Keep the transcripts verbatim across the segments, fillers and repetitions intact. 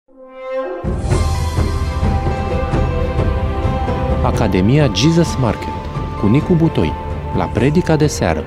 Academia Jesus Market cu Nicu Butoi la Predica de Seară.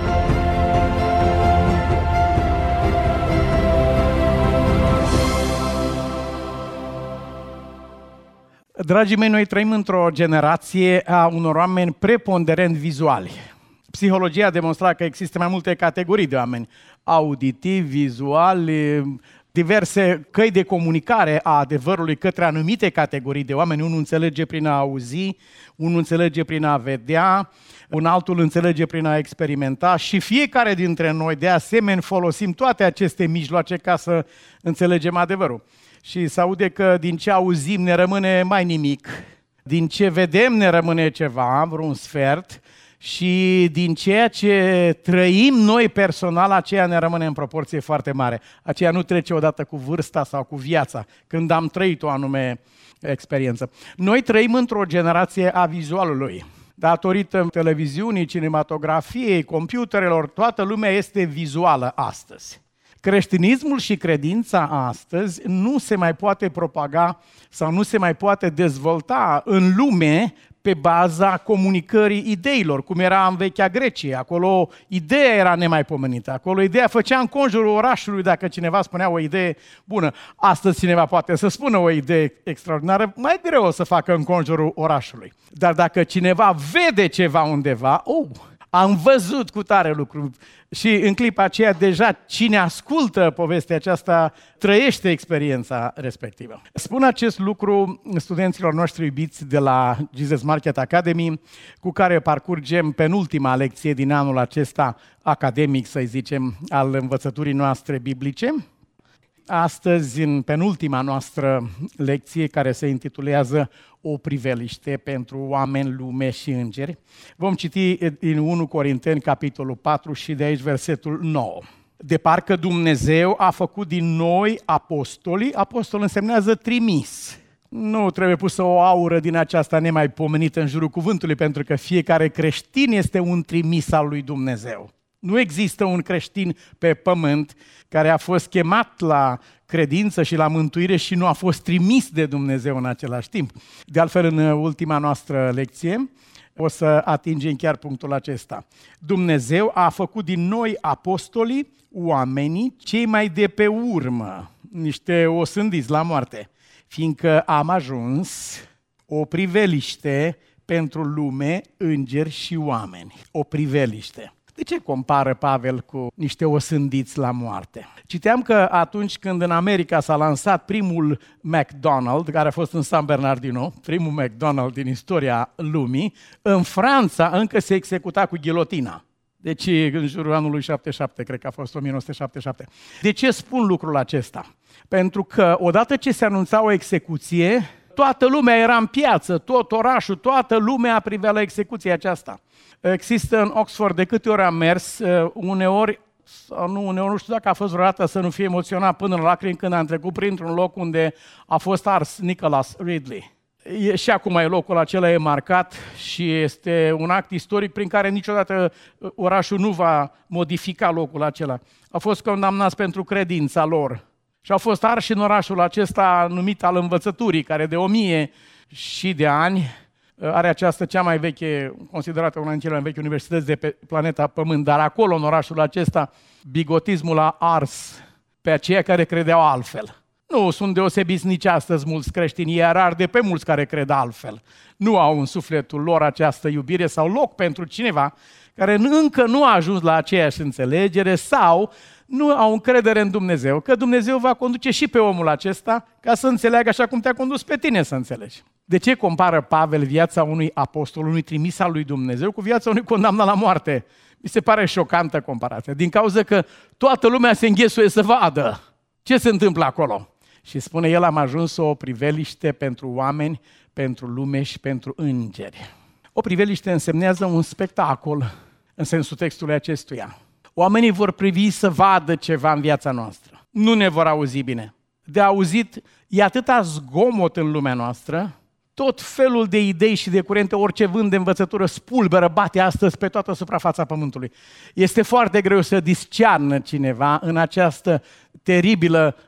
Dragii mei, noi trăim într-o generație a unor oameni preponderent vizuali. Psihologia a demonstrat că există mai multe categorii de oameni, auditivi, vizuali, diverse căi de comunicare a adevărului către anumite categorii de oameni. Unul înțelege prin a auzi, unul înțelege prin a vedea, un altul înțelege prin a experimenta și fiecare dintre noi, de asemenea, folosim toate aceste mijloace ca să înțelegem adevărul. Și se aude că din ce auzim ne rămâne mai nimic, din ce vedem ne rămâne ceva, vreun sfert, și din ceea ce trăim noi personal, aceea ne rămâne în proporție foarte mare. Aceea nu trece odată cu vârsta sau cu viața, când am trăit o anume experiență. Noi trăim într-o generație a vizualului. Datorită televiziunii, cinematografiei, computerelor, toată lumea este vizuală astăzi. Creștinismul și credința astăzi nu se mai poate propaga sau nu se mai poate dezvolta în lume pe baza comunicării ideilor, cum era în vechea Grecie. Acolo ideea era nemaipomenită, acolo ideea făcea în conjurul orașului dacă cineva spunea o idee bună. Astăzi cineva poate să spună o idee extraordinară, mai greu o să facă în conjurul orașului. Dar dacă cineva vede ceva undeva, oh, am văzut cu tare lucru. Și în clipa aceea deja cine ascultă povestea aceasta trăiește experiența respectivă. Spun acest lucru studenților noștri iubiți de la Jesus Market Academy, cu care parcurgem penultima lecție din anul acesta academic, să zicem, al învățăturii noastre biblice. Astăzi, în penultima noastră lecție, care se intitulează O priveliște pentru oameni, lume și îngeri, vom citi din întâi Corinteni, capitolul patru și de aici versetul nouă. De parcă Dumnezeu a făcut din noi apostoli, apostol însemnează trimis. Nu trebuie pusă o aură din aceasta nemaipomenită în jurul cuvântului, pentru că fiecare creștin este un trimis al lui Dumnezeu. Nu există un creștin pe pământ care a fost chemat la credință și la mântuire și nu a fost trimis de Dumnezeu în același timp. De altfel, în ultima noastră lecție o să atingem chiar punctul acesta. Dumnezeu a făcut din noi apostolii, oamenii, cei mai de pe urmă, niște osândiți la moarte, fiindcă am ajuns o priveliște pentru lume, îngeri și oameni. O priveliște. De ce compară Pavel cu niște osândiți la moarte? Citeam că atunci când în America s-a lansat primul McDonald's, care a fost în San Bernardino, primul McDonald's din istoria lumii, în Franța încă se executa cu ghilotina. Deci în jurul anului șaptezeci și șapte, cred că a fost o mie nouă sute șaptezeci și șapte. De ce spun lucrul acesta? Pentru că odată ce se anunța o execuție, toată lumea era în piață, tot orașul, toată lumea privea la execuția aceasta. Există în Oxford, de câte ori am mers, uneori, sau nu, uneori nu știu dacă a fost vreodată să nu fie emoționat până la lacrimi când am trecut printr-un loc unde a fost ars Nicholas Ridley. E, și acum e locul acela e marcat și este un act istoric prin care niciodată orașul nu va modifica locul acela. Au fost condamnați pentru credința lor și au fost arși în orașul acesta numit al învățăturii, care de o mie și de ani are această cea mai veche, considerată una din cele mai vechi universități de pe planeta Pământ, dar acolo, în orașul acesta, bigotismul a ars pe aceia care credeau altfel. Nu sunt deosebiți nici astăzi mulți creștini, iar arde pe mulți care cred altfel. Nu au în sufletul lor această iubire sau loc pentru cineva care încă nu a ajuns la aceeași înțelegere sau nu au încredere în Dumnezeu, că Dumnezeu va conduce și pe omul acesta ca să înțeleagă așa cum te-a condus pe tine să înțelegi. De ce compară Pavel viața unui apostol, unui trimis al lui Dumnezeu, cu viața unui condamnat la moarte? Mi se pare șocantă comparația, din cauza că toată lumea se înghesuie să vadă ce se întâmplă acolo. Și spune el, am ajuns o priveliște pentru oameni, pentru lume și pentru îngeri. O priveliște însemnează un spectacol în sensul textului acestuia. Oamenii vor privi să vadă ceva în viața noastră. Nu ne vor auzi bine. De auzit e atâta zgomot în lumea noastră, tot felul de idei și de curente, orice vânt de învățătură spulberă, bate astăzi pe toată suprafața pământului. Este foarte greu să discearnă cineva în această teribilă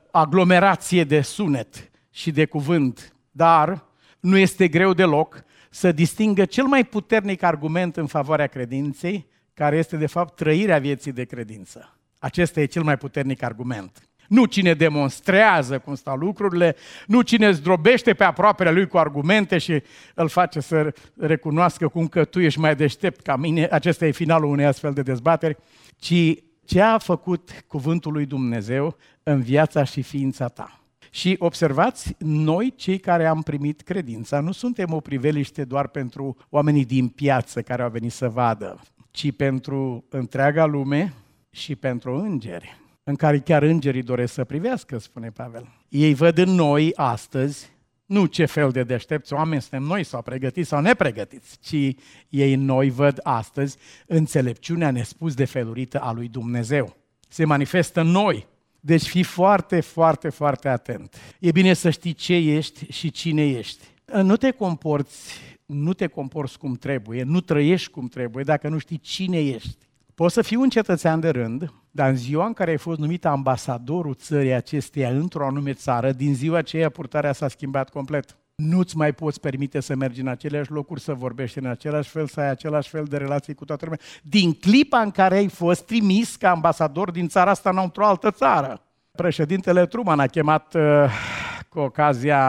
aglomerație de sunet și de cuvânt, dar nu este greu deloc să distingă cel mai puternic argument în favoarea credinței, care este de fapt trăirea vieții de credință. Acesta e cel mai puternic argument. Nu cine demonstrează cum stau lucrurile, nu cine zdrobește pe aproapele lui cu argumente și îl face să recunoască cum că tu ești mai deștept ca mine, acesta e finalul unei astfel de dezbateri, ci ce a făcut cuvântul lui Dumnezeu în viața și ființa ta. Și observați, noi cei care am primit credința nu suntem o priveliște doar pentru oamenii din piață care au venit să vadă, ci pentru întreaga lume și pentru îngeri, în care chiar îngerii doresc să privească, spune Pavel. Ei văd în noi astăzi, nu ce fel de deștepți oameni suntem noi, sau pregătiți sau nepregătiți, ci ei în noi văd astăzi înțelepciunea nespus de felurită a lui Dumnezeu. Se manifestă în noi. Deci fii foarte, foarte, foarte atent. E bine să știi ce ești și cine ești. Nu te comporți, nu te comporți cum trebuie, nu trăiești cum trebuie dacă nu știi cine ești. Poți să fii un cetățean de rând, dar în ziua în care ai fost numit ambasadorul țării acesteia într-o anume țară, din ziua aceea purtarea s-a schimbat complet. Nu-ți mai poți permite să mergi în aceleași locuri, să vorbești în același fel, să ai același fel de relații cu toată lumea. Din clipa în care ai fost trimis ca ambasador din țara asta în o altă țară. Președintele Truman a chemat uh, cu ocazia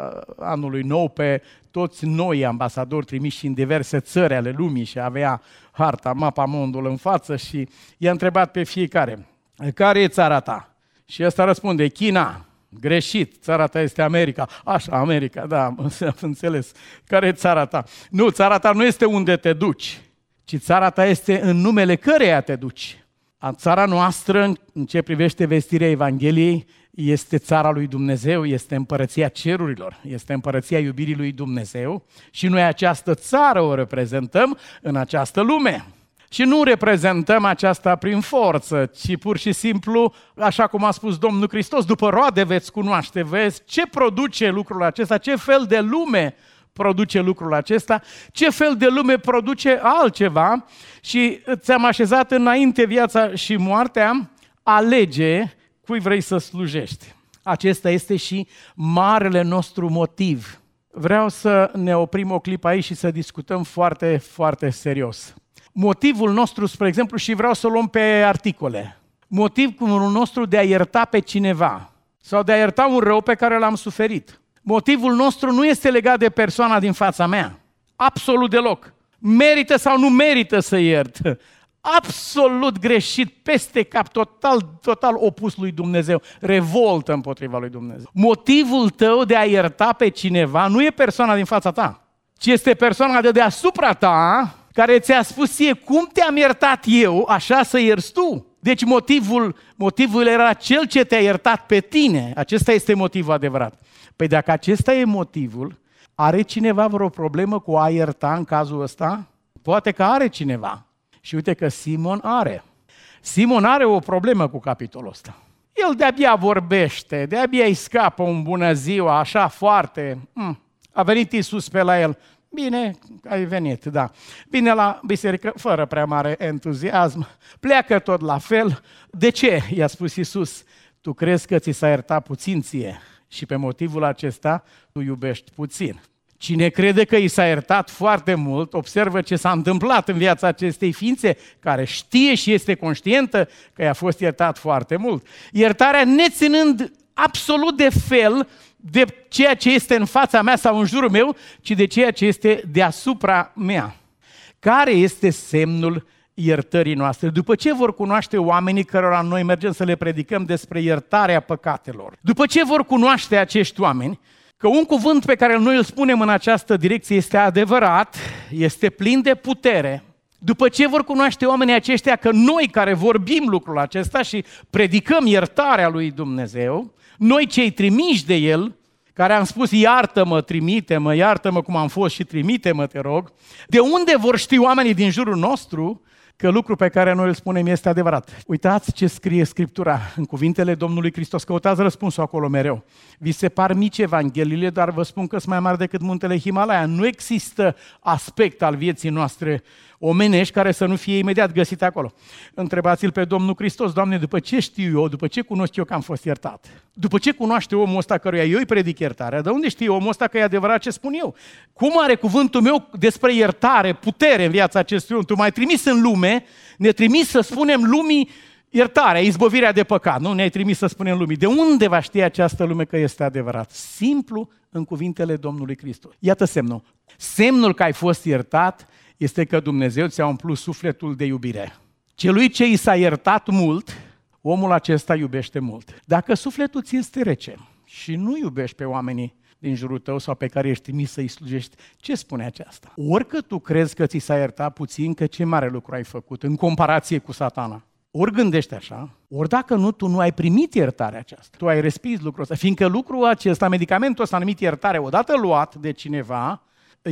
anului nou pe toți noi ambasadori trimiși în diverse țări ale lumii și avea harta, mapa mondului în față și i-a întrebat pe fiecare, care e țara ta? Și ăsta răspunde, China. Greșit, țara ta este America. Așa, America, da, am înțeles. Care e țara ta? Nu, țara ta nu este unde te duci, ci țara ta este în numele căreia te duci. Țara noastră, în ce privește vestirea Evangheliei, este țara lui Dumnezeu, este împărăția cerurilor, este împărăția iubirii lui Dumnezeu și noi această țară o reprezentăm în această lume. Și nu reprezentăm aceasta prin forță, ci pur și simplu, așa cum a spus Domnul Hristos, după roade veți cunoaște, vezi ce produce lucrul acesta, ce fel de lume produce lucrul acesta, ce fel de lume produce altceva și ți-am așezat înainte viața și moartea, alege cui vrei să slujești. Acesta este și marele nostru motiv. Vreau să ne oprim o clipă aici și să discutăm foarte, foarte serios. Motivul nostru, spre exemplu, și vreau să o luăm pe articole, motivul nostru de a ierta pe cineva sau de a ierta un rău pe care l-am suferit. Motivul nostru nu este legat de persoana din fața mea, absolut deloc. Merită sau nu merită să iert? Absolut greșit, peste cap, total, total opus lui Dumnezeu, revoltă împotriva lui Dumnezeu. Motivul tău de a ierta pe cineva nu e persoana din fața ta, ci este persoana de deasupra ta, care ți-a spus ție, cum te-am iertat eu, așa să ierți tu. Deci motivul, motivul era cel ce te-a iertat pe tine. Acesta este motivul adevărat. Păi dacă acesta e motivul, are cineva vreo problemă cu a ierta în cazul ăsta? Poate că are cineva. Și uite că Simon are. Simon are o problemă cu capitolul ăsta. El de-abia vorbește, de-abia îi scapă un bună ziua, așa foarte. Hmm. A venit Iisus pe la el. Bine, ai venit, da. Bine la biserică, fără prea mare entuziasm, pleacă tot la fel. De ce? I-a spus Iisus, tu crezi că ți s-a iertat puțin ție și pe motivul acesta tu iubești puțin. Cine crede că i s-a iertat foarte mult, observă ce s-a întâmplat în viața acestei ființe, care știe și este conștientă că i-a fost iertat foarte mult. Iertarea neținând absolut de fel de ceea ce este în fața mea sau în jurul meu, ci de ceea ce este deasupra mea. Care este semnul iertării noastre? După ce vor cunoaște oamenii cărora noi mergem să le predicăm despre iertarea păcatelor? După ce vor cunoaște acești oameni că un cuvânt pe care noi îl spunem în această direcție este adevărat, este plin de putere, după ce vor cunoaște oamenii aceștia că noi care vorbim lucrul acesta și predicăm iertarea lui Dumnezeu, noi cei trimiși de El, care am spus iartă-mă, trimite-mă, iartă-mă cum am fost și trimite-mă, te rog, de unde vor ști oamenii din jurul nostru că lucrul pe care noi îl spunem este adevărat? Uitați ce scrie Scriptura în cuvintele Domnului Hristos, căutați răspunsul acolo mereu. Vi se par mici evangheliile, dar vă spun că sunt mai mari decât muntele Himalaya. Nu există aspect al vieții noastre omenești care să nu fie imediat găsite acolo. Întrebați-l pe Domnul Hristos: Doamne, după ce știu eu, după ce cunosc eu că am fost iertat? După ce cunoaște omul ăsta căruia eu îi predic iertarea? De unde știe omul ăsta că e adevărat ce spun eu? Cum are cuvântul meu despre iertare putere în viața acestui om? Tu m-ai trimis în lume, ne trimis să spunem lumii iertarea, izbăvirea de păcat. Nu ne-ai trimis să spunem lumii. De unde va ști această lume că este adevărat? Simplu în cuvintele Domnului Hristos. Iată semnul. Semnul că ai fost iertat este că Dumnezeu ți-a umplut sufletul de iubire. Celui ce i s-a iertat mult, omul acesta iubește mult. Dacă sufletul ți este rece și nu iubești pe oamenii din jurul tău sau pe care ești trimis să-i slujești, ce spune aceasta? Orică tu crezi că ți s-a iertat puțin, că ce mare lucru ai făcut în comparație cu Satana. Ori gândești așa, ori dacă nu, tu nu ai primit iertarea aceasta. Tu ai respins lucrul ăsta, fiindcă lucrul acesta, medicamentul ăsta numit iertare, odată luat de cineva,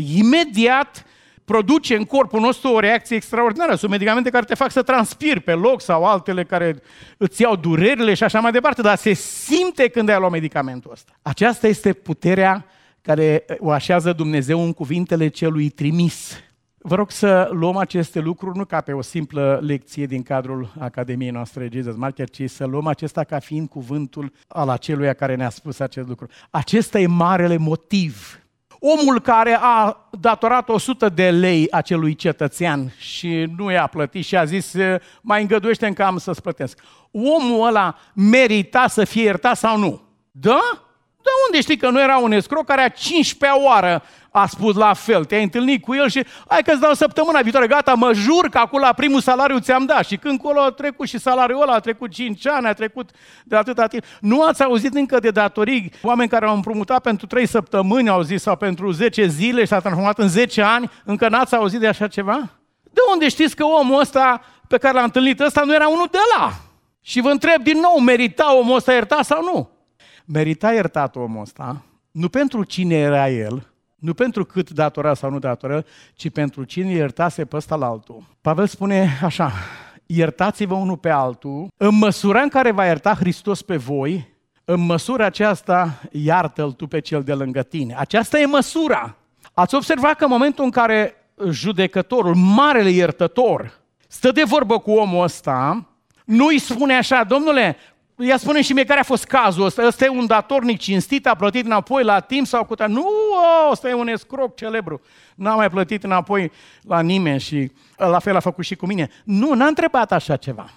imediat produce în corpul nostru o reacție extraordinară. Sunt medicamente care te fac să transpiri pe loc sau altele care îți iau durerile și așa mai departe, dar se simte când ai luat medicamentul ăsta. Aceasta este puterea care o așează Dumnezeu în cuvintele celui trimis. Vă rog să luăm aceste lucruri nu ca pe o simplă lecție din cadrul Academiei noastre Jesus Market, ci să luăm acesta ca fiind cuvântul al aceluia care ne-a spus acest lucru. Acesta e marele motiv. Omul care a datorat o sută de lei acelui cetățean și nu i-a plătit și a zis: mai îngăduiește-mi că am să-ți plătesc. Omul ăla merita să fie iertat sau nu? Da? De unde știi că nu era un escroc care a cincisprezecea oară a spus la fel? Te-ai întâlnit cu el și hai că-ți dau săptămâna viitoare, gata, mă jur că acolo la primul salariu ți-am dat. Și când acolo a trecut și salariul ăla, a trecut cinci ani, a trecut de atâta timp. Nu ați auzit încă de datorii? Oameni care au împrumutat pentru trei săptămâni, au zis, sau pentru zece zile și s-a transformat în zece ani, încă n-ați auzit de așa ceva? De unde știți că omul ăsta pe care l-a întâlnit ăsta nu era unul de ăla? Și vă întreb din nou, merita omul ăsta iertat sau nu? Merita iertat omul ăsta, nu pentru cine era el, nu pentru cât datora sau nu datoră, ci pentru cine iertase pe ăsta la altul. Pavel spune așa: iertați-vă unul pe altul, în măsura în care va ierta Hristos pe voi, în măsura aceasta iartă-l tu pe cel de lângă tine. Aceasta e măsura. Ați observat că în momentul în care judecătorul, marele iertător, stă de vorbă cu omul ăsta, nu îi spune așa: domnule, ea spune și mie care a fost cazul ăsta. Ăsta e un datornic cinstit, a plătit înapoi la timp sau cu tare. Nu, ăsta e un escroc celebru. N-a mai plătit înapoi la nimeni și la fel a făcut și cu mine. Nu, n-a întrebat așa ceva.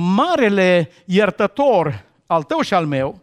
Marele iertător al tău și al meu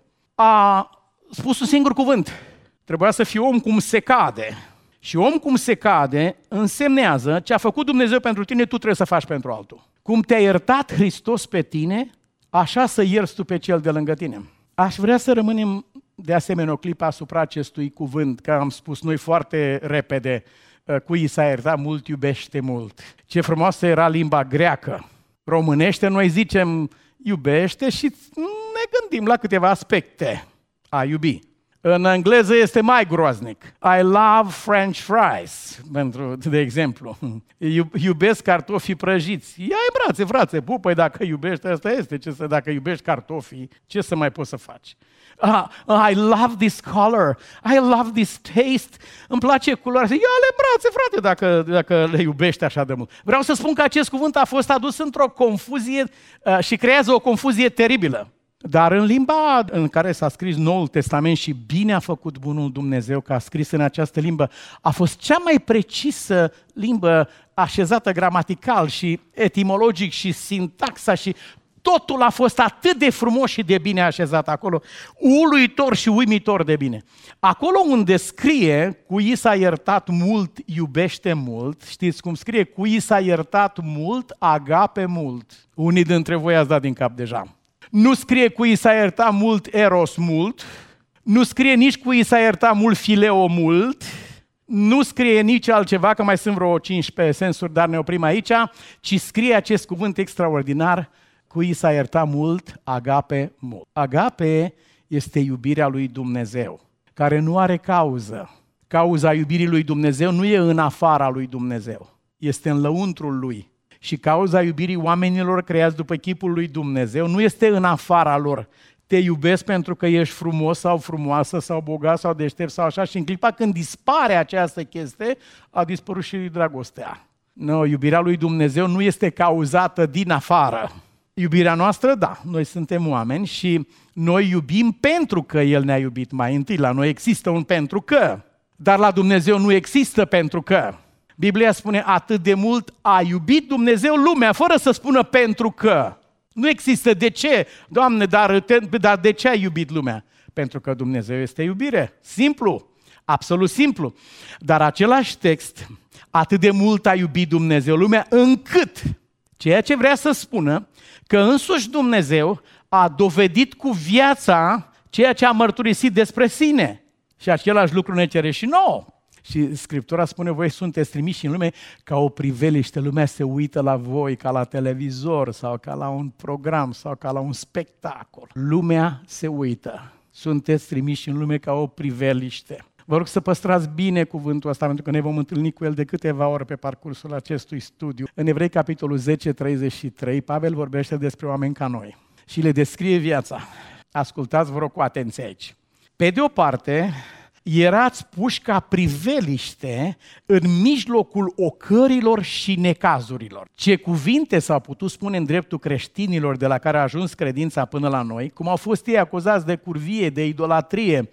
a spus un singur cuvânt. Trebuia să fie om cum se cade. Și om cum se cade însemnează ce a făcut Dumnezeu pentru tine, tu trebuie să faci pentru altul. Cum te-a iertat Hristos pe tine, așa să ierți tu pe cel de lângă tine. Aș vrea să rămânem de asemenea o clipă asupra acestui cuvânt, că am spus noi foarte repede, cui s-a iertat mult, iubește mult. Ce frumoasă era limba greacă. Românește noi zicem iubește și ne gândim la câteva aspecte a iubi. În engleză este mai groaznic. I love French fries, pentru, de exemplu. Iubesc cartofii prăjiți. Ia-i brațe, frate, pupă, dacă iubești, asta este. Ce să, dacă iubești cartofii, ce să mai poți să faci? Ah, I love this color. I love this taste. Îmi place culoarea. Ia-le brațe, frate, dacă, dacă le iubești așa de mult. Vreau să spun că acest cuvânt a fost adus într-o confuzie uh, și creează o confuzie teribilă. Dar în limba în care s-a scris Noul Testament, și bine a făcut bunul Dumnezeu că a scris în această limbă, a fost cea mai precisă limbă așezată gramatical și etimologic și sintaxa și totul a fost atât de frumos și de bine așezat acolo, uluitor și uimitor de bine. Acolo unde scrie cui s-a iertat mult, iubește mult, știți cum scrie? Cui s-a iertat mult, agape mult. Unii dintre voi ați dat din cap deja. Nu scrie cui s-a iertat mult, eros mult, nu scrie nici cui s-a iertat mult, fileo mult, nu scrie nici altceva, că mai sunt vreo cincisprezece sensuri, dar ne oprim aici, ci scrie acest cuvânt extraordinar, cui s-a iertat mult, agape mult. Agape este iubirea lui Dumnezeu, care nu are cauză. Cauza iubirii lui Dumnezeu nu e în afara lui Dumnezeu, este în lăuntrul lui. Și cauza iubirii oamenilor creați după chipul lui Dumnezeu nu este în afara lor. Te iubesc pentru că ești frumos sau frumoasă sau bogat sau deștept sau așa, și în clipa când dispare această chestie, a dispărut și dragostea. No, iubirea lui Dumnezeu nu este cauzată din afară. Iubirea noastră, da, noi suntem oameni și noi iubim pentru că El ne-a iubit mai întâi. La noi există un pentru că, dar la Dumnezeu nu există pentru că. Biblia spune atât de mult a iubit Dumnezeu lumea, fără să spună pentru că. Nu există de ce, Doamne, dar, dar de ce ai iubit lumea? Pentru că Dumnezeu este iubire. Simplu, absolut simplu. Dar același text, atât de mult a iubit Dumnezeu lumea, încât ceea ce vrea să spună, că însuși Dumnezeu a dovedit cu viața ceea ce a mărturisit despre sine. Și același lucru ne cere și nouă. Și Scriptura spune, voi sunteți trimiși în lume ca o priveliște. Lumea se uită la voi ca la televizor sau ca la un program sau ca la un spectacol. Lumea se uită. Sunteți trimiși în lume ca o priveliște. Vă rog să păstrați bine cuvântul ăsta, pentru că ne vom întâlni cu el de câteva ori pe parcursul acestui studiu. În Evrei, capitolul zece, treizeci și trei, Pavel vorbește despre oameni ca noi și le descrie viața. Ascultați, vă rog, cu atenție aici. Pe de o parte, erați puși ca priveliște în mijlocul ocărilor și necazurilor. Ce cuvinte s-au putut spune în dreptul creștinilor de la care a ajuns credința până la noi, cum au fost ei acuzați de curvie, de idolatrie,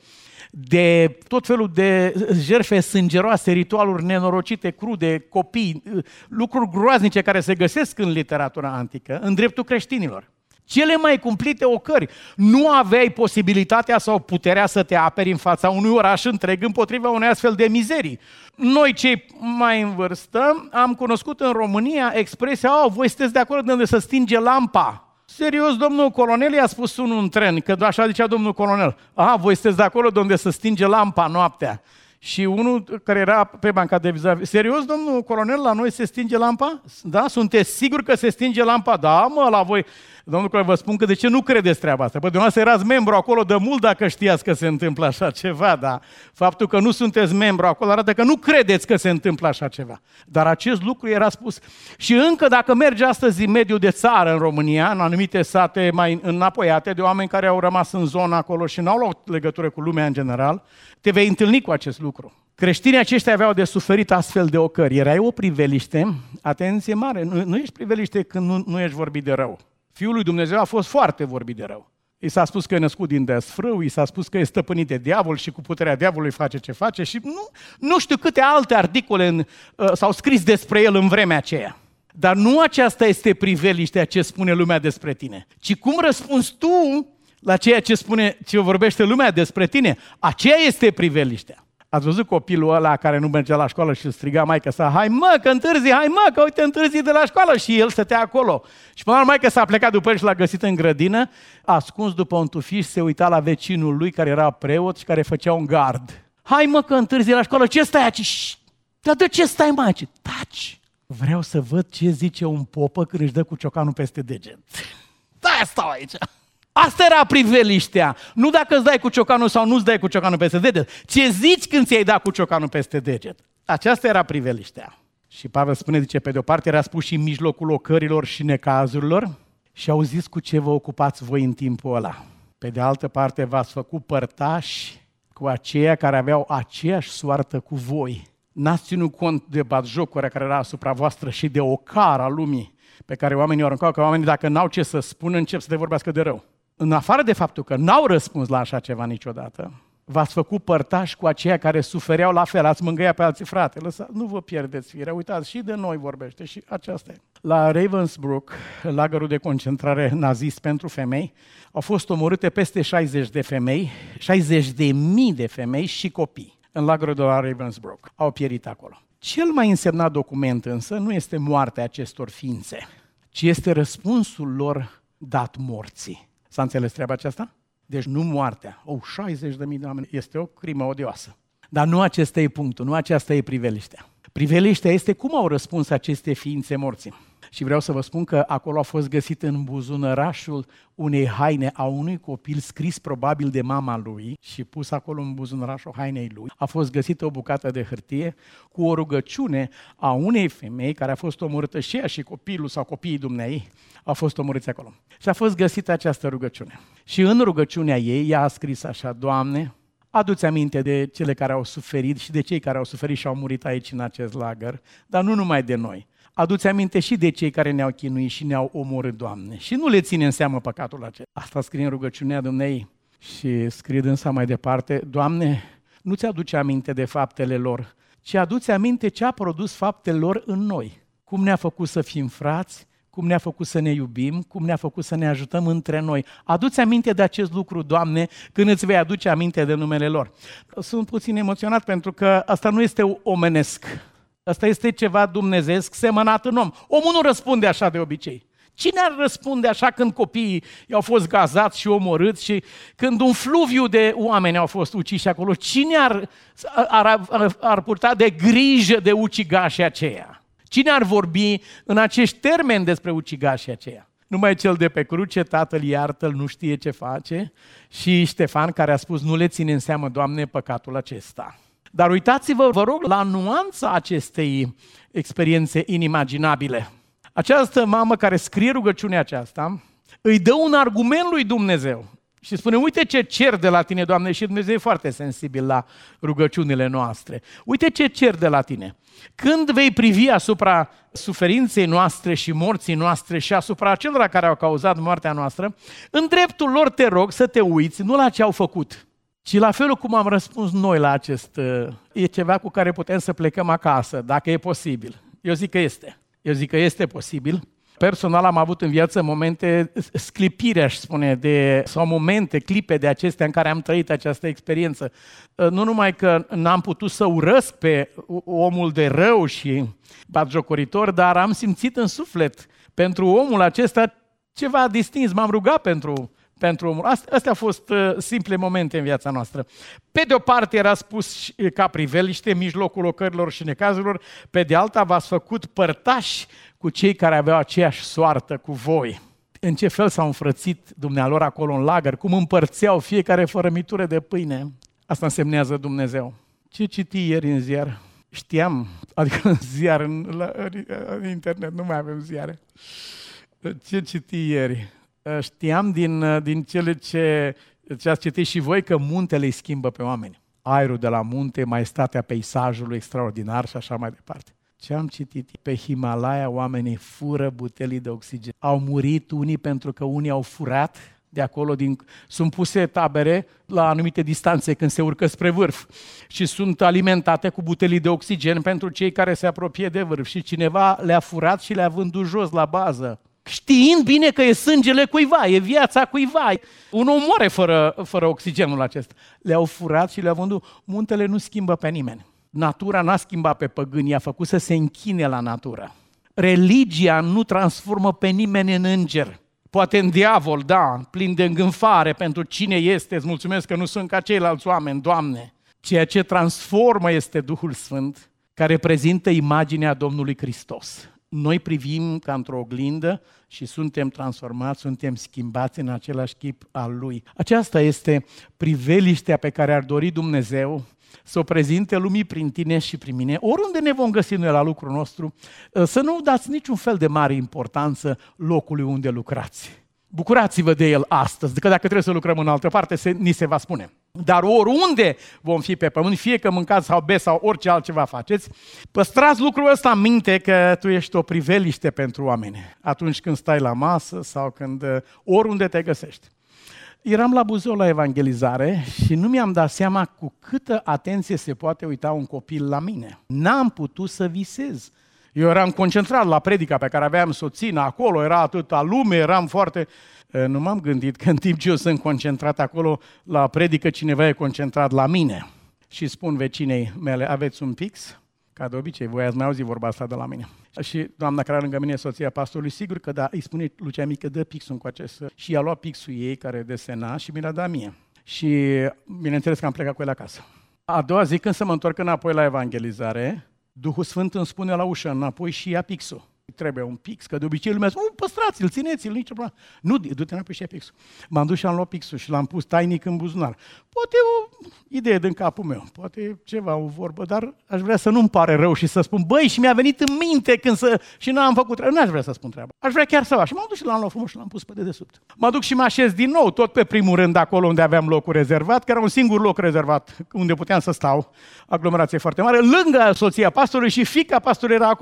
de tot felul de jertfe sângeroase, ritualuri nenorocite, crude, copii, lucruri groaznice care se găsesc în literatura antică, în dreptul creștinilor. Cele mai cumplite ocări. Nu aveai posibilitatea sau puterea să te aperi în fața unui oraș întreg împotriva unei astfel de mizerii. Noi, cei mai în vârstă, am cunoscut în România expresia, oh, voi sunteți de acord de unde să stinge lampa. Serios, domnul colonel i-a spus unul în tren, că așa zicea domnul colonel, aha, voi sunteți de acolo de unde să stinge lampa noaptea. Și unul care era pe banca de vis-a-vis, serios, domnul colonel, la noi se stinge lampa? Da? Sunteți sigur că se stinge lampa? Da, mă, la voi. Domnul colonel, vă spun că de ce nu credeți treaba asta? Păi dumneavoastră erați membru acolo de mult dacă știați că se întâmplă așa ceva, dar faptul că nu sunteți membru acolo arată că nu credeți că se întâmplă așa ceva. Dar acest lucru era spus. Și încă dacă merge astăzi în mediul de țară în România, în anumite sate mai înapoiate, de oameni care au rămas în zona acolo și n-au luat legătură cu lumea în general, te vei întâlni cu acest lucru. Creștinii aceștia aveau de suferit astfel de ocări. Erai o priveliște, atenție mare, nu, nu ești priveliște când nu, nu ești vorbit de rău. Fiul lui Dumnezeu a fost foarte vorbit de rău. I s-a spus că e născut din desfrâu, i s-a spus că e stăpânit de diavol și cu puterea diavolului face ce face și nu, nu știu câte alte articole în, uh, s-au scris despre el în vremea aceea. Dar nu aceasta este priveliștea ce spune lumea despre tine, ci cum răspunzi tu la ceea ce spune, ce vorbește lumea despre tine. Aceea este priveliștea. Ați văzut copilul ăla care nu mergea la școală și îl striga maică sa, hai mă că întârzi, hai mă că uite întârzi de la școală și el stătea acolo. Și până la maică s-a plecat după el și l-a găsit în grădină, ascuns după un tufiș, se uita la vecinul lui care era preot și care făcea un gard. Hai mă că întârzi la școală, ce stai aici? Dar de ce stai mai aici? Taci! Vreau să văd ce zice un popă când își dă cu ciocanul peste deget. Da, stau aici! Asta era priveliștea. Nu dacă îți dai cu ciocanul sau nu îți dai cu ciocanul peste deget. Ce zici când ți-ai dat cu ciocanul peste deget? Aceasta era priveliștea. Și Pavel spune, zice, pe de o parte era spus și în mijlocul ocărilor și necazurilor și auziți cu ce vă ocupați voi în timpul ăla. Pe de altă parte v-ați făcut părtași cu aceia care aveau aceeași soartă cu voi. N-ați ținut cont de batjocurea care era asupra voastră și de ocara lumii pe care oamenii o aruncau, că oamenii dacă n-au ce să spună încep să te vorbească de rău. În afară de faptul că n-au răspuns la așa ceva niciodată, v-ați făcut părtași cu aceia care sufereau la fel, ați mângâiat pe alții, frate, lăsa, nu vă pierdeți firea, uitați, și de noi vorbește și aceasta e. La Ravensbrück, lagărul de concentrare nazist pentru femei, au fost omorâte peste șaizeci de femei, șaizeci de mii de femei și copii în lagărul de la Ravensbrück. Au pierit acolo. Cel mai însemnat document însă nu este moartea acestor ființe, ci este răspunsul lor dat morții. S-a înțeles treaba aceasta? Deci nu moartea. Oh, șaizeci de mii de oameni. Este o crimă odioasă. Dar nu acesta e punctul, nu aceasta e priveliștea. Priveliștea este cum au răspuns aceste ființe morții. Și vreau să vă spun că acolo a fost găsit în buzunărașul unei haine a unui copil scris probabil de mama lui și pus acolo în buzunărașul hainei lui. A fost găsită o bucată de hârtie cu o rugăciune a unei femei care a fost omorâtă și ea și copilul sau copiii dumneai au fost omorâți acolo. Și a fost găsită această rugăciune. Și în rugăciunea ei, ea a scris așa, Doamne, adu-ți aminte de cele care au suferit și de cei care au suferit și au murit aici în acest lagăr, dar nu numai de noi. adu-ți aminte și de cei care ne-au chinuit și ne-au omorât, Doamne, și nu le ține în seamă păcatul acesta. Asta scrie în rugăciunea Dumnezei și scrie dânsa mai departe, Doamne, nu ți-aduce aminte de faptele lor, ci adu-ți aminte ce a produs faptele lor în noi. Cum ne-a făcut să fim frați, cum ne-a făcut să ne iubim, cum ne-a făcut să ne ajutăm între noi. Adu-ți aminte de acest lucru, Doamne, când îți vei aduce aminte de numele lor. Sunt puțin emoționat pentru că asta nu este omenesc. Asta este ceva dumnezeesc semănat în om. Omul nu răspunde așa de obicei. Cine ar răspunde așa când copiii au fost gazați și omorâți și când un fluviu de oameni au fost uciși acolo? Cine ar, ar, ar, ar purta de grijă de ucigașii aceia? Cine ar vorbi în acești termeni despre ucigașii aceia? Numai cel de pe cruce, Tatăl iartă-l, nu știe ce face, și Ștefan care a spus, nu le ține în seamă, Doamne, păcatul acesta. Dar uitați-vă, vă rog, la nuanța acestei experiențe inimaginabile. Această mamă care scrie rugăciunea aceasta îi dă un argument lui Dumnezeu și spune, uite ce cer de la tine, Doamne, și Dumnezeu e foarte sensibil la rugăciunile noastre. Uite ce cer de la tine. Când vei privi asupra suferinței noastre și morții noastre și asupra acelora care au cauzat moartea noastră, în dreptul lor te rog să te uiți, nu la ce au făcut, ci la felul cum am răspuns noi la acest... E ceva cu care putem să plecăm acasă, dacă e posibil. Eu zic că este. Eu zic că este posibil. Personal am avut în viață momente, sclipire aș spune, de, sau momente, clipe de acestea în care am trăit această experiență. Nu numai că n-am putut să urăsc pe omul de rău și batjocoritor, dar am simțit în suflet pentru omul acesta ceva distins. M-am rugat pentru, pentru omul. Astea au fost simple momente în viața noastră. Pe de o parte era spus ca priveliște în mijlocul ocărilor și necazurilor, pe de alta v-ați făcut părtași cu cei care aveau aceeași soartă cu voi. În ce fel s-au înfrățit dumnealor acolo în lagăr, cum împărțeau fiecare fărămitură de pâine. Asta însemnează Dumnezeu. Ce citi ieri în ziar? Știam, adică în ziar, în, la, în internet, nu mai avem ziare. Ce citi ieri? Știam din, din cele ce, ce ați citit și voi că muntele îi schimbă pe oameni. Aerul de la munte, maestatea peisajului extraordinar și așa mai departe. Ce am citit? Pe Himalaya oamenii fură butelii de oxigen. Au murit unii pentru că unii au furat de acolo. Din... Sunt puse tabere la anumite distanțe când se urcă spre vârf și sunt alimentate cu butelii de oxigen pentru cei care se apropie de vârf. Și cineva le-a furat și le-a vândut jos la bază. Știind bine că e sângele cuiva, e viața cuiva. Un om moare fără, fără oxigenul acesta. Le-au furat și le-au vândut. Muntele nu schimbă pe nimeni. Natura n-a schimbat pe păgâni, a făcut să se închine la natură. Religia nu transformă pe nimeni în înger. Poate în diavol, da, plin de îngânfare pentru cine este, îți mulțumesc că nu sunt ca ceilalți oameni, Doamne. Ceea ce transformă este Duhul Sfânt, care prezintă imaginea Domnului Hristos. Noi privim ca într-o oglindă și suntem transformați, suntem schimbați în același chip al Lui. Aceasta este priveliștea pe care ar dori Dumnezeu să o prezinte lumii prin tine și prin mine. Oriunde ne vom găsi noi la lucrul nostru, să nu dați niciun fel de mare importanță locului unde lucrați. Bucurați-vă de el astăzi, că dacă trebuie să lucrăm în altă parte, se, ni se va spune. Dar oriunde vom fi pe pământ, fie că mâncați sau beți sau orice altceva faceți, păstrați lucrul ăsta în minte că tu ești o priveliște pentru oameni. Atunci când stai la masă sau când oriunde te găsești. Eram la Buzău la evangelizare și nu mi-am dat seama cu câtă atenție se poate uita un copil la mine. N-am putut să visez. Eu eram concentrat la predica pe care aveam să o țin acolo, era atâta lume, eram foarte... Nu m-am gândit că în timp ce eu sunt concentrat acolo la predică, cineva e concentrat la mine. Și spun vecinei mele, aveți un pix? Ca de obicei, voi ați mai auzit vorba asta de la mine. Și doamna care era lângă mine, soția pastorului, sigur că da, îi spune Lucia Mică, dă pixul cu acest. Și i-a luat pixul ei, care desena, și mi l-a dat mie. Și bineînțeles că am plecat cu el acasă. A doua zi, când să mă întorc înapoi la evangelizare, Duhul Sfânt îmi spune la ușă înapoi și ia pixul. Trebuie un pix, că de obicei lumea zice, păstrați-l, țineți-l, nici o problemă. Nu, du-te înapoi și ia pixul. M-am dus și am luat pixul și l-am pus tainic în buzunar. Poate o idee din capul meu, poate ceva, o vorbă, dar aș vrea să nu-mi pare rău și să spun, băi, și mi-a venit în minte când să... și n-am făcut treaba. N-aș vrea să spun treaba. Aș vrea chiar să fac. Și m-am dus și l-am luat frumos și l-am pus pe dedesubt. Mă duc și mă așez din nou, tot pe primul rând acolo unde aveam locul rezervat, că era un singur loc rezervat unde puteam să stau, aglomerație foarte mare, lângă soția pastorului și fiica pastorului era acolo.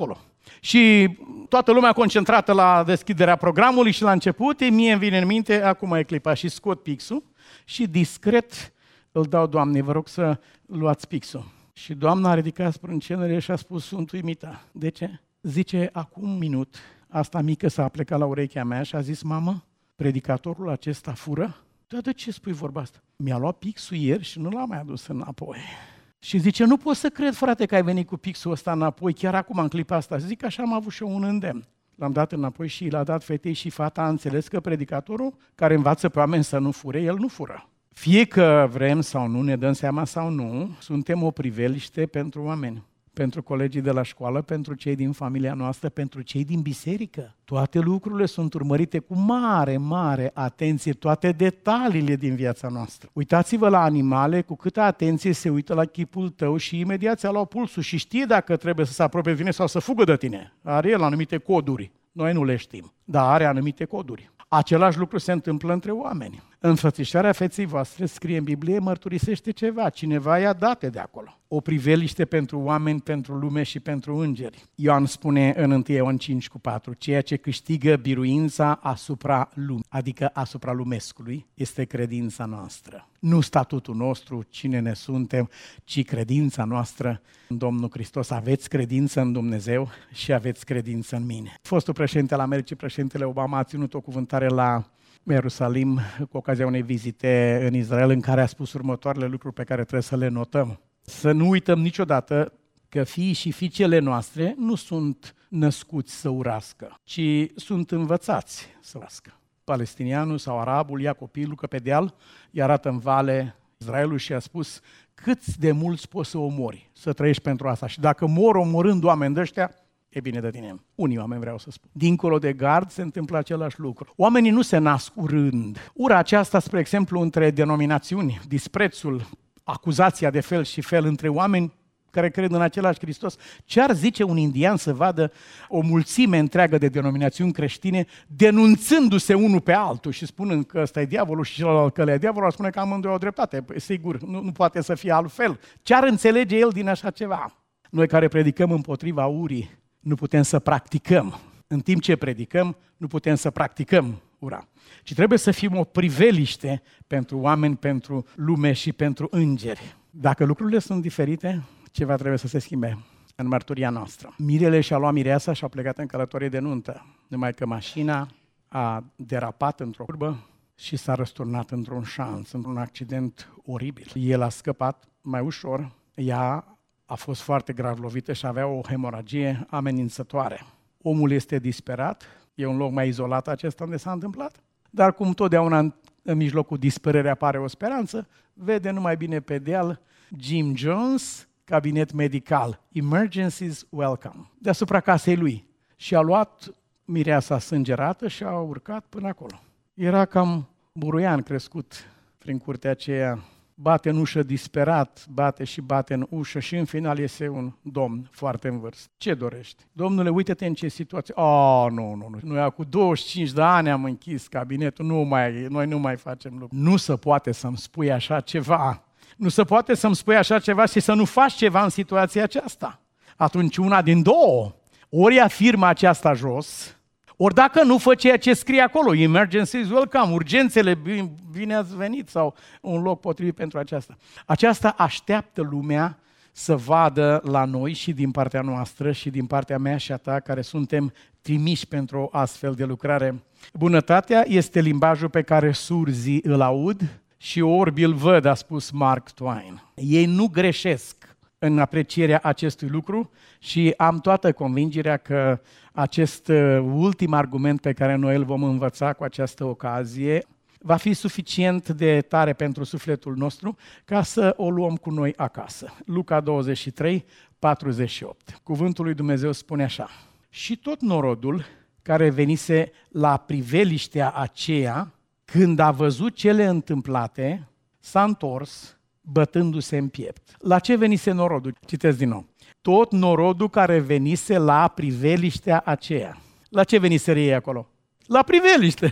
Și toată lumea concentrată la deschiderea programului și la început, mie îmi vine în minte, acum e clipa, și scot pixul și discret îl dau Doamnei, vă rog să luați pixul. Și Doamna a ridicat sprâncenele și a spus, sunt uimită. De ce? Zice, acum un minut, asta mică s-a plecat la urechea mea și a zis, mamă, predicatorul acesta fură? Dar de ce spui vorba asta? Mi-a luat pixul ieri și nu l-a mai adus înapoi. Și zice, nu pot să cred, frate, că ai venit cu pixul ăsta înapoi, chiar acum, în clipa asta. Și zic, așa am avut și eu un îndemn. L-am dat înapoi și l-a dat fetei și fata a înțeles că predicatorul care învață pe oameni să nu fure, el nu fură. Fie că vrem sau nu, ne dăm seama sau nu, suntem o priveliște pentru oameni. Pentru colegii de la școală, pentru cei din familia noastră, pentru cei din biserică. Toate lucrurile sunt urmărite cu mare, mare atenție, toate detaliile din viața noastră. Uitați-vă la animale, cu câtă atenție se uită la chipul tău și imediat ți-a luat pulsul și știe dacă trebuie să se apropie de tine sau să fugă de tine. Are el anumite coduri. Noi nu le știm, dar are anumite coduri. Același lucru se întâmplă între oameni. Înfățișarea feței voastre, scrie în Biblie, mărturisește ceva. Cineva i-a date de acolo. O priveliște pentru oameni, pentru lume și pentru îngeri. Ioan spune în întâi Ioan cinci cu patru, ceea ce câștigă biruința asupra lumii, adică asupra lumescului, este credința noastră. Nu statutul nostru, cine ne suntem, ci credința noastră în Domnul Hristos. Aveți credință în Dumnezeu și aveți credință în mine. Fostul președinte al Americii, președintele Obama, a ținut o cuvântare la Ierusalim cu ocazia unei vizite în Israel în care a spus următoarele lucruri pe care trebuie să le notăm. Să nu uităm niciodată că fiii și fiicele noastre nu sunt născuți să urască, ci sunt învățați să urască. Palestinianul sau arabul ia copilul că pe deal, îi arată în vale Israelul și a spus câți de mulți poți să omori, să trăiești pentru asta. Și dacă mor omorând oameni de ăștia, e bine de tine. Unii oameni vreau să spun. Dincolo de gard se întâmplă același lucru. Oamenii nu se nasc urând. Ura aceasta, spre exemplu, între denominațiuni, disprețul, acuzația de fel și fel între oameni care cred în același Hristos. Ce ar zice un indian să vadă o mulțime întreagă de denominațiuni creștine denunțându-se unul pe altul și spunând că ăsta e diavolul și celălalt că le-e diavolul, ar spune că amândoi au dreptate. Sigur, nu, nu poate să fie altfel. Ce ar înțelege el din așa ceva? Noi care predicăm împotriva urii, nu putem să practicăm. În timp ce predicăm, nu putem să practicăm ura. Ci trebuie să fim o priveliște pentru oameni, pentru lume și pentru îngeri. Dacă lucrurile sunt diferite, ceva trebuie să se schimbe în mărturia noastră. Mirele și-a luat mireasa și a plecat în călătorie de nuntă. Numai că mașina a derapat într-o curbă și s-a răsturnat într-un șanț, într-un accident oribil. El a scăpat mai ușor, ea a fost foarte grav lovită și avea o hemoragie amenințătoare. Omul este disperat, e un loc mai izolat acesta unde s-a întâmplat, dar cum totdeauna în, în mijlocul disperării apare o speranță, vede numai bine pe deal Jim Jones, cabinet medical, emergencies welcome, deasupra casei lui. Și a luat mireasa sângerată și a urcat până acolo. Era cam buruian crescut prin curtea aceea, bate în ușă disperat, bate și bate în ușă și în final iese un domn foarte în vârstă. Ce dorești? Domnule, uite-te în ce situație. Oh, nu, nu, nu. Noi cu douăzeci și cinci de ani am închis cabinetul, nu mai, noi nu mai facem lucruri. Nu se poate să-mi spui așa ceva. Nu se poate să-mi spui așa ceva și să nu faci ceva în situația aceasta. Atunci una din două. Ori afirmă aceasta jos, ori dacă nu fă ceea ce scrie acolo, emergencies welcome, urgențele, bine ați venit, sau un loc potrivit pentru aceasta. Aceasta așteaptă lumea să vadă la noi și din partea noastră și din partea mea și a ta, care suntem trimiși pentru o astfel de lucrare. Bunătatea este limbajul pe care surzii îl aud și orbii îl văd, a spus Mark Twain. Ei nu greșesc în aprecierea acestui lucru și am toată convingerea că acest ultim argument pe care noi îl vom învăța cu această ocazie va fi suficient de tare pentru sufletul nostru ca să o luăm cu noi acasă. Luca douăzeci și trei, patruzeci și opt. Cuvântul lui Dumnezeu spune așa: și tot norodul care venise la priveliștea aceea, când a văzut cele întâmplate, s-a întors bătându-se în piept. La ce venise norodul? Citesc din nou. Tot norodul care venise la priveliștea aceea. La ce veniseră ei acolo? La priveliște.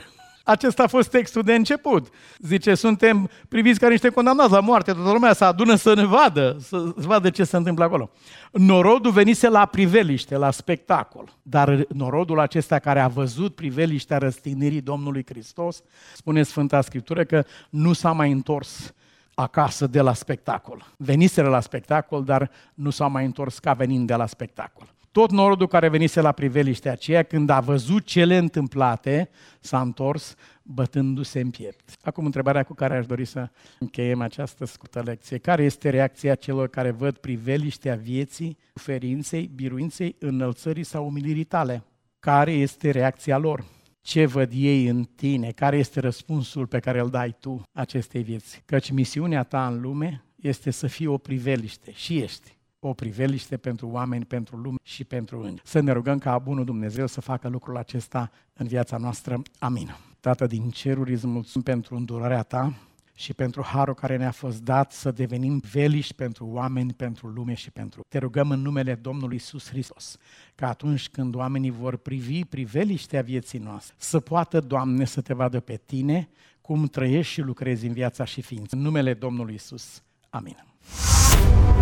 Acesta a fost textul de început. Zice, suntem priviți ca niște condamnați la moarte, toată lumea se adună să ne vadă, să vadă ce se întâmplă acolo. Norodul venise la priveliște, la spectacol, dar norodul acesta care a văzut priveliștea răstignirii Domnului Hristos, spune Sfânta Scriptură că nu s-a mai întors acasă de la spectacol. Veniseră la spectacol, dar nu s-au mai întors ca venind de la spectacol. Tot norodul care venise la priveliștea aceea, când a văzut cele întâmplate, s-a întors bătându-se în piept. Acum întrebarea cu care aș dori să încheiem această scurtă lecție. Care este reacția celor care văd priveliștea vieții, suferinței, biruinței, înălțării sau umilirii tale? Care este reacția lor? Ce văd ei în tine? Care este răspunsul pe care îl dai tu acestei vieți? Căci misiunea ta în lume este să fii o priveliște și ești o priveliște pentru oameni, pentru lume și pentru îngeri. Să ne rugăm ca bunul Dumnezeu să facă lucrul acesta în viața noastră. Amin. Tată din ceruri, îți mulțumim pentru îndurarea ta și pentru harul care ne-a fost dat să devenim veliști pentru oameni, pentru lume și pentru... Te rugăm în numele Domnului Iisus Hristos, că atunci când oamenii vor privi priveliștea vieții noastre, să poată, Doamne, să te vadă pe tine, cum trăiești și lucrezi în viața și ființa. În numele Domnului Iisus. Amin.